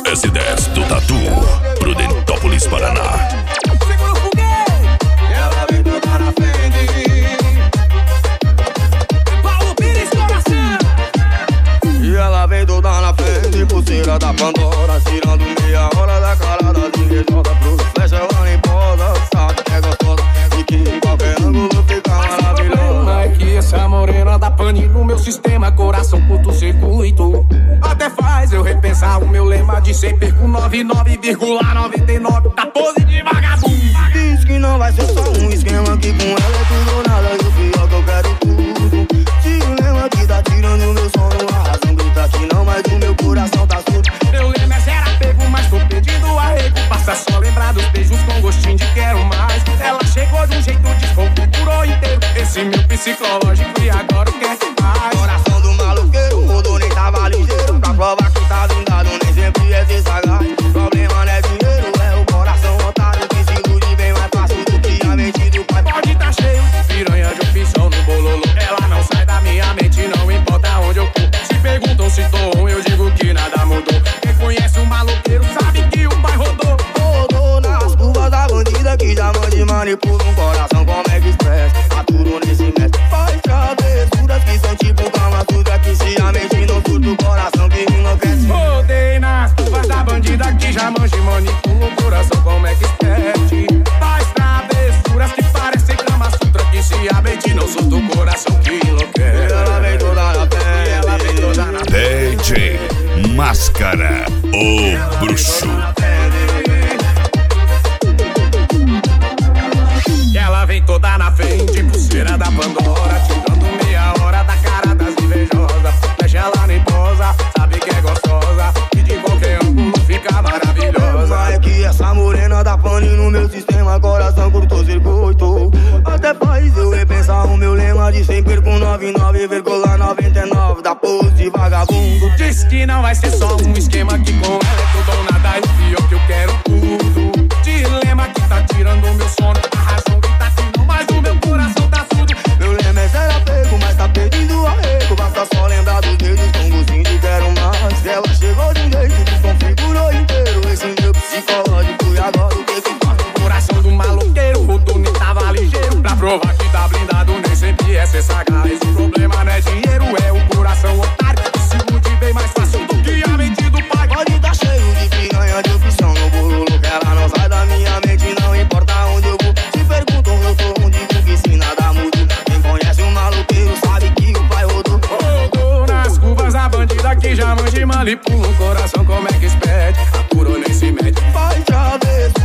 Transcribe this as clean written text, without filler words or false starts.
S10 do Tatu, Prudentópolis, Paraná. Segura o foguete, ela vem toda na frente. Paulo Pires, coração. E ela vem toda na frente, pulseira da Pandora, tirando meia hora da cara das invejosas. Pro flecha ela nem posa, sabe que é gostosa e que em qualquer ângulo fica maravilhosa. É que essa morena dá pane no meu sistema, coração curto-circuito. Até faz eu repensar o meu lema de sempre perco 99,99. Tá pose de vagabundo. Diz que não vai ser só um esquema, que com ela é tudo ou nada. E o pior que eu quero tudo. Se o lema que tá tirando meu sono, a razão grita que não, mas o meu coração tá surdo. Meu lema é zero apego, mas tô pedindo arrego. Passa só lembrar dos beijos com gostinho de quero mais. Ela chegou de um jeito desconfigurou inteiro esse meu psicológico e agora o que é que faz? Coração do maluqueiro, rodou nem tava ligeiro. Pra provar que tá blindado, nem sempre é ser sagaz. Problema não é dinheiro, é o coração otário que se ilude bem mais fácil do que a mente do pai. Pode tá cheio de piranha de opção no bololô. Ela não sai da minha mente, não importa onde eu for. Se perguntam se tô ruim, eu digo que nada mudou. Quem conhece o maluqueiro sabe que o pai rodou. Rodou nas curvas da bandida que já mande manipula um coração como é que expressa. Aturo nesse mestre, faz travessuras que são tipo Kama Sutra, que se a mente não surta o coração que enlouquece. Rodei nas curvas da bandida que já manja e manipula o coração como é que experte. Faz travessuras que parecem Kama Sutra, que se a mente não surta o coração que enlouquece. Ela vem toda na frente, ela vem toda na frente. DJ Máscara, o bruxo. Ela vem toda na frente, pulseira da Pandora, tirando meia hora da cara das invejosas. Fecha ela nem posa, sabe que é gostosa e de qualquer ângulo fica maravilhosa. É que essa morena dá pane no meu sistema, coração curto-circuito. Até faz eu repensar o meu lema de sempre perco 99,99. Da pose de vagabundo. Diz que não vai ser só um esquema, que com ela é tudo ou nada. E pior que eu quero tudo. Dilema que tá tirando o meu sono. A razão que tá que não, mas o meu coração tá surdo. Meu lema é zero apego, mas tá pedindo arrego. Basta só lembrar dos dedos com gostinho de quero mais. Ela chegou de um jeito, desconfigurou inteiro esse meu psicológico e agora o que que faz? O coração do maloqueiro, o Tony tava ligeiro. Pra provar que tá blindado, nem sempre é ser sagaz. O problema não é dinheiro, é o coração otário que se ilude bem mais fácil do que a mente do pai. Pode tá cheio de piranha de opção no bolo, que ela não sai da minha mente, não importa onde eu vou. Se perguntam eu sou um digo que se nada muda. Quem conhece o maluqueiro sabe que o pai rodou. Rodou nas curvas da bandida que já manja e manipula o coração como é que expede. Apurou nem se mete. Faz travessa